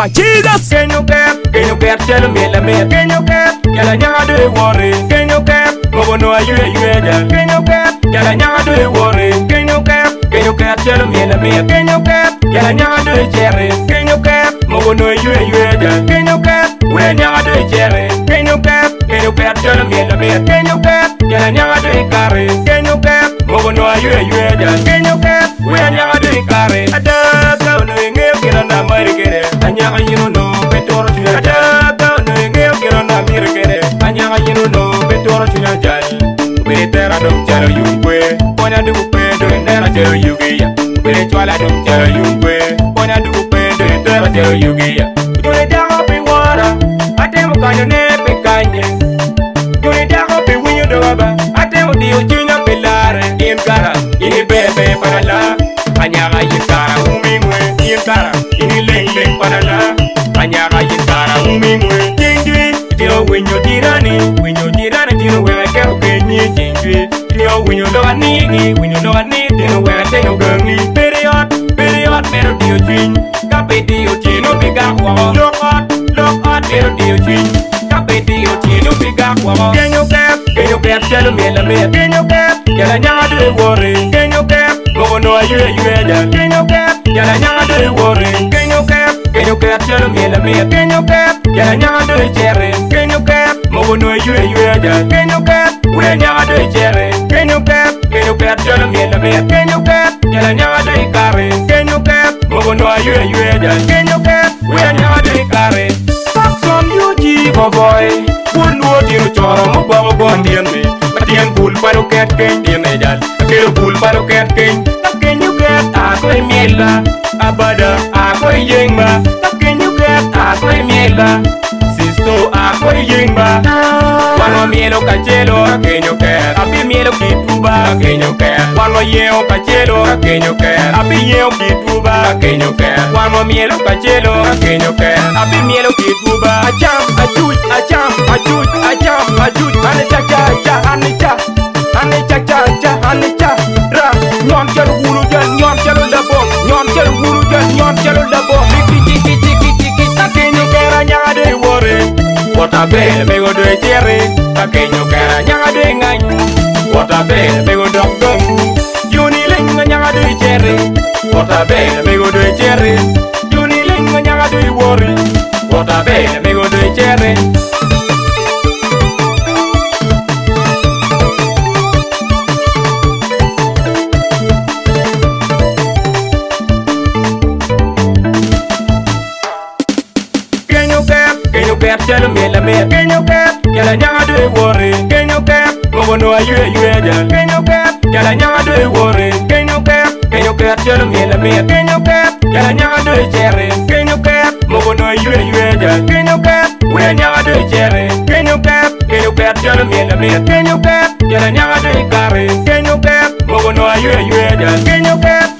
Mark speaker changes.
Speaker 1: by Jesus.
Speaker 2: Can you get, tell me, can you get, yala nyanga do worry, can you get, go no you, can you get, yala nyanga do worry, can you get, tell me, can you get, yala nyanga do cherry, can you get, go no you, can you get, we nyanga do cherry, can you get, tell me, can you get, yala nyanga do carry, can you get, go no you, can you get, we nyanga do carry, ada ka no ngel kira na mari kere, anya you know, betor ada ka no ngel kira na mir kere, anya you know, betor jal, we tera dum jaro yungwe, pona du pe do tera jaro yugiya, we twala dum jaro yungwe, pona du pe do tera jaro yugiya, do le da pe wara, atem ka ne pe kanye, do le da pe winyo do baba, atem di uchinya pelare, in kara, in bebe para la, anya yikara umingwe, in kara, in leng para la, anya yikara umingwe, tingwi, dio winyo tirani, tino we kero kenyi tingwi, dio winyo do ani, tino we teno gangi, period, mero dio chin, kape dio chino biga kwa, look out, mero dio chin, kape dio chino biga kwa, can you get, tell me, can you get, yala nyanga do worry, can you get, go no you, can you get, yala nyanga do worry, can you get, tell me, can you get, yala nyanga do cherry, can you get, go no you, can you get, we nyanga do cherry, can you get, tell me, can you get, yala nyanga do carry, can you get, go no you, can you get, we nyanga do carry. Fuck some UG for boy, good word you choro mo go ndien me, ndien pool paro ket ken ndien ejal, akelo pool paro ket ken, can you get, ako miela, abada, ako yengba, can you get, ako miela, sisto, ako yengba, wano mielo kachelo, can you get, abi mielo kituba, can you get, wano yeo kachelo, can you get, abi yeo kituba, can you get, wano mielo kachelo, can you get, abi mielo kituba, acham, anicha, ra, nyon chalo guru jan, nyon chalo labo, tiki, takenyo kera nyanga de wore, wata bele bego de cherry, takenyo kera nyanga de ngany, wata bele bego dog dong, juni lenga nyanga de cherry, wata bele bego de cherry, juni lenga nyanga de wore, wata bele bego de cherry. Tell me, can you get, yala nyanga do worry, can you get, go no you, can you get, yala nyanga do worry, can you get, tell me, can you get, yala nyanga do cherry, can you get, go no you, can you get, we nyanga do cherry, can you get, tell me, can you get, yala nyanga do carry, can you get, go no you, can you get,